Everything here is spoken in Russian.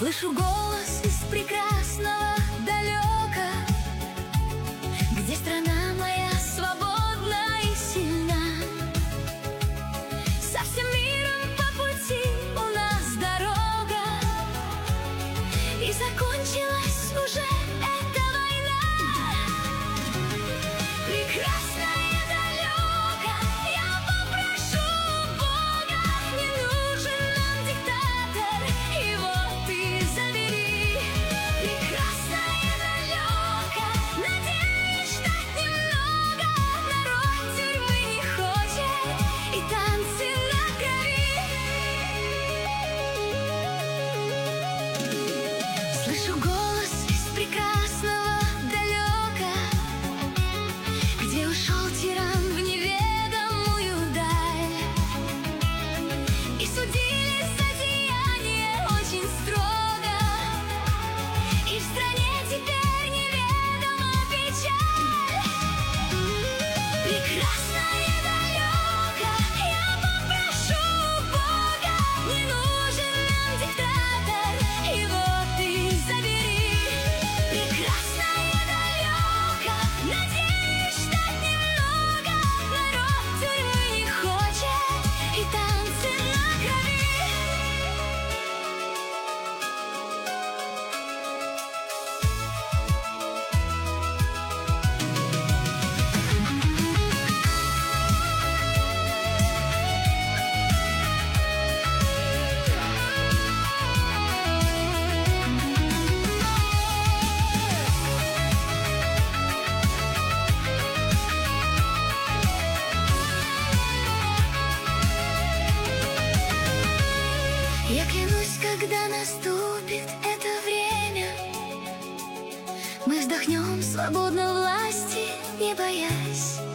Слышу голос из прекрасного далека, где страна моя свободна и сильна. Со всем миром по пути у нас дорога, и закончилась уже эта война. Прекрасная далека, я попрошу Бога, не нужен нам диктатор, его ты забери. Прекрасная далека, надеюсь, ждать немного, народ тюрьмы не хочет, и танцы на крови. Слышу голос из прекрасного далека, где ушел тиран в неведомую даль, и судили за деяние очень строго, и в стране теперь неведома печаль. Прекрасная далека, я попрошу Бога, не нужен нам диктатор, его ты забери. Прекрасная далека, надеюсь, ждать немного, народ тюрьмы не хочет, и танцы на крови. Я клянусь, когда наступит это время, мы вздохнем свободно власти, не боясь.